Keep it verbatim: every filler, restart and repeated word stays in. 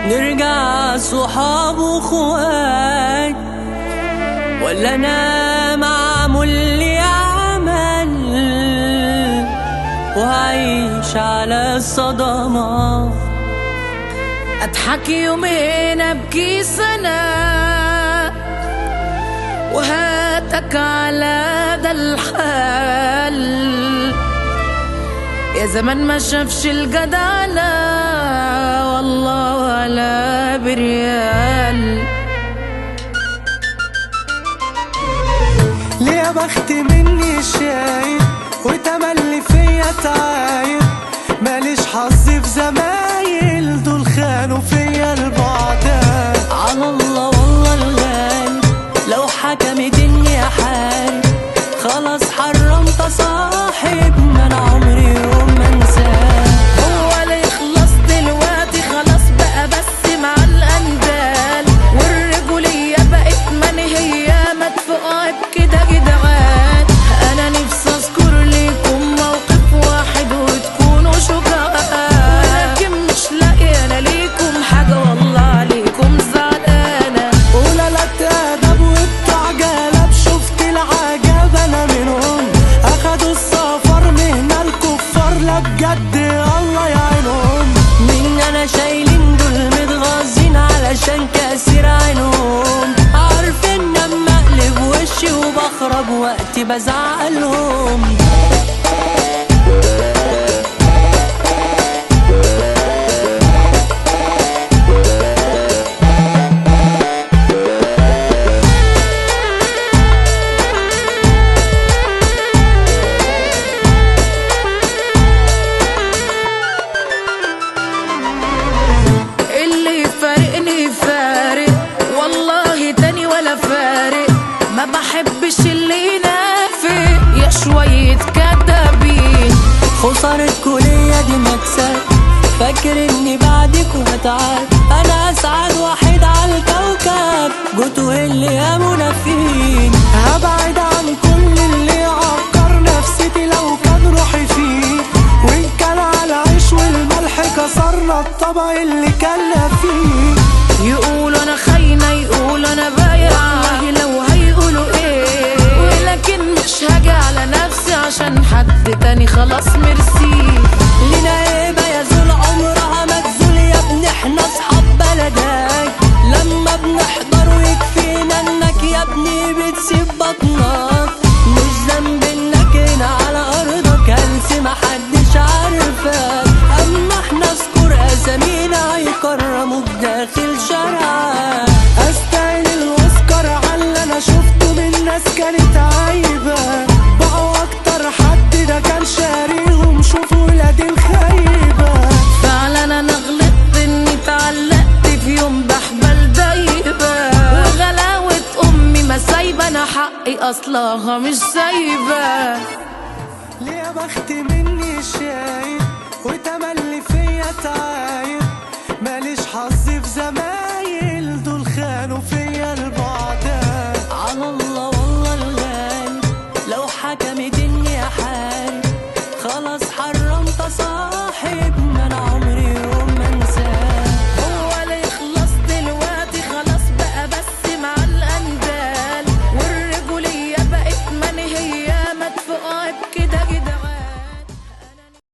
نرجع صحاب واخوات، ولا انا معمول لي عمل وهعيش على الصدمات؟ اضحك يومين ابكي سنة وهاتك على ده الحال، يا زمان ما شافش الجدعنة والله ولا بريال. ليه يا بخت مني شايف وتملي فيا تعايب، ماليش حظ في زمايل دول خانوا فيا البعدها. على الله والله الغالي لو حكمت اني احارب، خلاص حرمت صاحب ما انا عمري يوم ما انساه. هو اللي يخلص دلوقتي خلاص بقى بس مع الاندال، والرجولية بقت منهية مدفوعة بكده جدعان. انا نفسي اذكر ليكم موقف واحد وتكونوا شجعان، ولكن مش لاقي انا ليكم حاجة والله عليكم زعلانة. قلالات ادب وبتاع جلب شفت العجب انا منهم، اخدوا السفر مهنة الكفار لا بجد الله يعينهم. مين انا شايلين دول متغاظين علشان كاسر عينهم، عارفين لما اقلب وشي وبخرب وقتي بزعلهم. ما بحبش اللي ينافق يا شوية كدابين. خسارة كلية دي مكسب، فاكر اني بعدكوا هتعاد. انا اسعد واحد على الكوكب جوتوا اللي يا منافقين. هبعد عن كل اللي يعكر نفسيتي لو كان روحي فيه، وان كان على العيش والملح كسرنا الطبق اللي كنا فيه. يقولوا انا خاينة يقولوا انا بايعة، والله لو هيقولوا ايه، ولكن مش هاجي على نفسي عشان حد تاني خلاص ميرسي. لينا ايه يا زول عمرها ما تزول يا ابني، احنا اصحاب بلدك. لما بنحضر ويكفينا انك يا ابني بتسيب بطنك، مش ذنب انك هنا على ارضك هلس محدش عارفك. اما احنا اذكر اسامينا هيكرموك داخل شارعك. استاهل الاوسكار على اللي انا شفته من ناس كانت عايبه، بقوا اكتر حد ده كان شاريهم شوفوا ولاد الخايبه. فعلا انا غلطت اني اتعلقت في يوم بحبل دايبه، وغلاوة امي ما سايبه انا حقي اصلها مش سايبه. ليه يا بخت مني شايف وتملي فيا تعايب، ماليش حظ في زمايل دول خانوا فيا البعض.